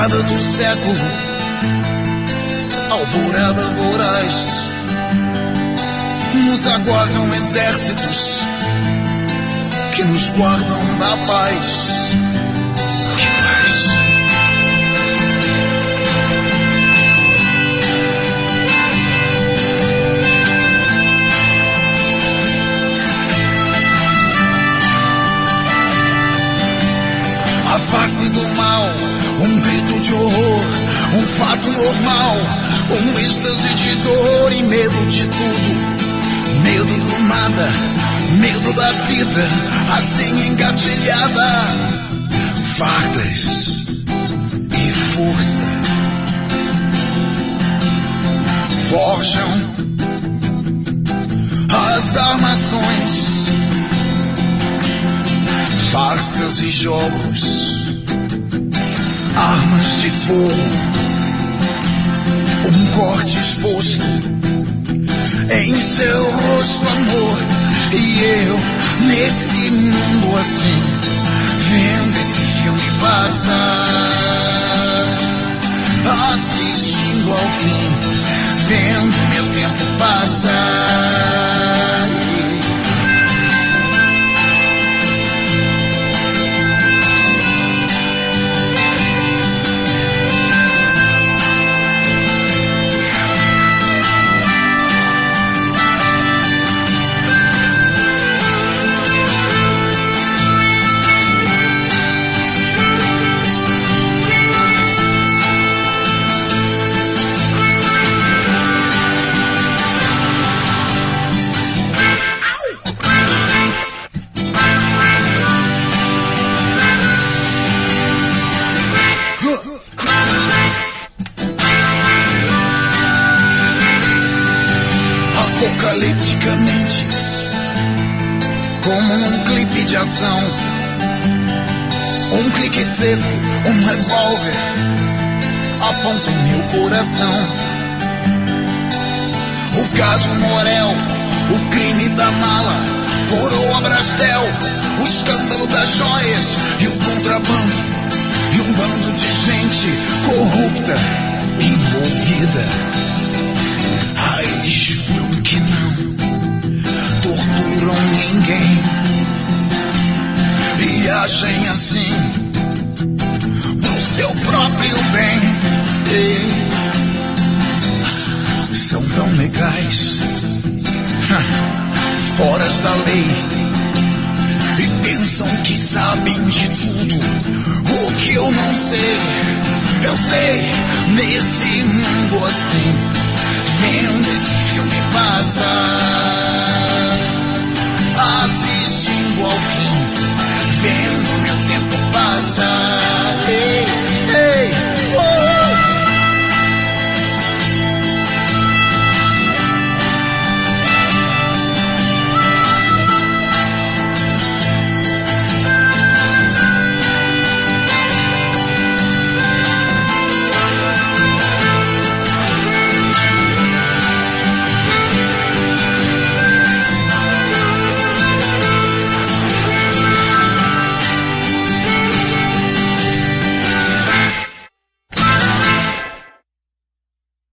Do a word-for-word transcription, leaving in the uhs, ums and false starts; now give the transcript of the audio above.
Virada do século, alvorada voraz, nos aguardam exércitos que nos guardam da paz. Que paz. A face do mal, um grito de horror, um fato normal, um êxtase de dor e medo de tudo. Medo do nada, medo da vida, assim engatilhada. Fardas e força forjam as armações, farsas e jogos, armas de fogo, um corte exposto em seu rosto, amor. E eu, nesse mundo assim, vendo esse filme passar, assistindo ao fim, vendo meu tempo passar. Apocalipticamente, como num clipe de ação, um clique seco, um revólver aponta em meu coração. O caso Morel, o crime da mala, coroa Brastel, o escândalo das joias e o contrabando, e um bando de gente corrupta envolvida. Ai, eles juram que não torturam ninguém e agem assim pro seu próprio bem. E são tão legais, foras da lei, e pensam que sabem de tudo o que eu não sei. Eu sei, nesse mundo assim,